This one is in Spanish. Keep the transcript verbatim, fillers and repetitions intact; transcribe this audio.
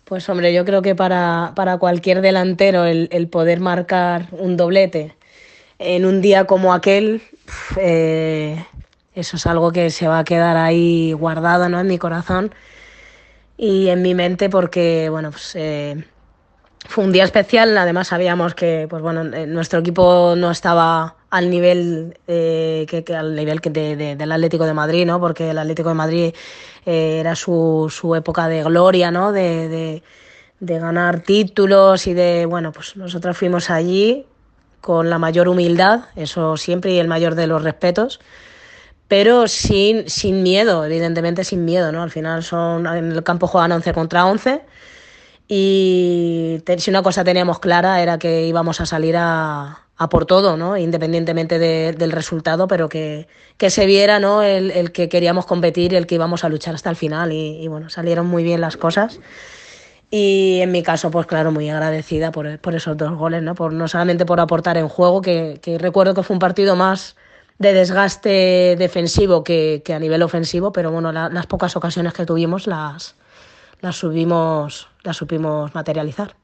Pues hombre, yo creo que para, para cualquier delantero el, el poder marcar un doblete en un día como aquel, pf, eh, eso es algo que se va a quedar ahí guardado, ¿no? En mi corazón y en mi mente porque, bueno, pues eh, fue un día especial. Además sabíamos que, pues bueno, eh, nuestro equipo no estaba al nivel eh, que, que al nivel que de, de, del Atlético de Madrid, ¿no? Porque el Atlético de Madrid eh, era su, su época de gloria, ¿no? De, de, de ganar títulos y de, bueno, pues nosotros fuimos allí con la mayor humildad, eso siempre, y el mayor de los respetos, pero sin, sin miedo, evidentemente sin miedo, ¿no? Al final son, en el campo juegan once contra once y te, si una cosa teníamos clara era que íbamos a salir a, a por todo, ¿no? Independientemente de, del resultado, pero que, que se viera, ¿no? El, el que queríamos competir y el que íbamos a luchar hasta el final y, y bueno, salieron muy bien las cosas. Y en mi caso, pues claro, muy agradecida por, por esos dos goles, ¿no? Por, no solamente por aportar en juego, que, que recuerdo que fue un partido más de desgaste defensivo que, que a nivel ofensivo, pero bueno, la, las pocas ocasiones que tuvimos las, las, subimos, las supimos materializar.